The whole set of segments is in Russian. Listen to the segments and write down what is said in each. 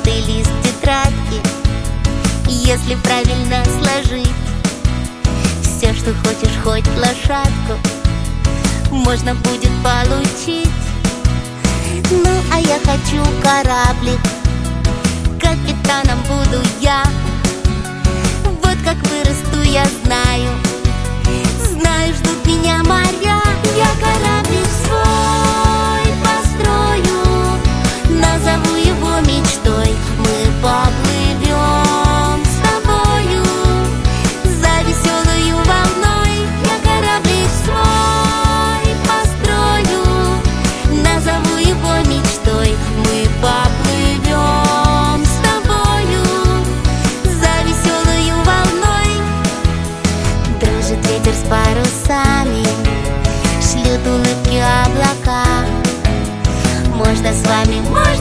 желтый лист тетрадки. Если правильно сложить все, что хочешь, хоть лошадку, можно будет получить. Ну, а я хочу кораблик, капитаном буду я. Вот как вырасту, я знаю, ждут меня моря. Я кораблик свой построю, назову его мечтой. Мы поплывем с тобою за веселую волной. Я кораблик свой построю, назову его мечтой. Мы поплывем с тобою за веселую волной. Дружит ветер с парусами, шлют улыбки облака. Можно с вами,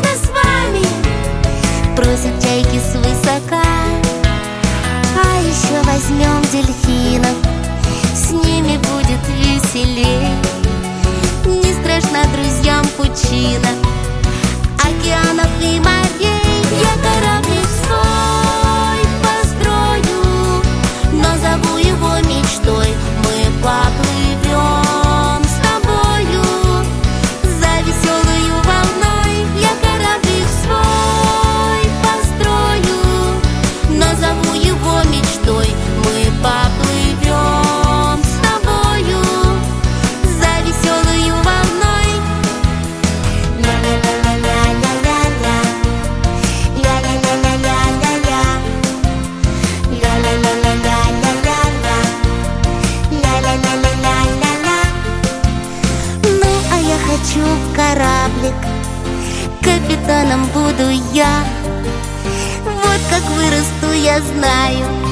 просят чайки свысока. А еще возьмем дельфинов, с ними будет веселей. Не страшна друзьям пучина океанов и морей. Я кораблик свой построю, назову его мечтой. Мы поплывем с тобою за веселую волной. Я кораблик свой построю, назову его мечтой. Мы поплывем с тобою за веселую волной. Ля-ля-ля-ля-ля-ля-ля, ля-ля-ля-ля-ля-ля-ля, ля-ля-ля-ля-ля-ля-ля, ля-ля-ля-ля-ля-ля-ля. Ну, а я хочу кораблик, капитаном буду я. Вот как вырасту, я знаю,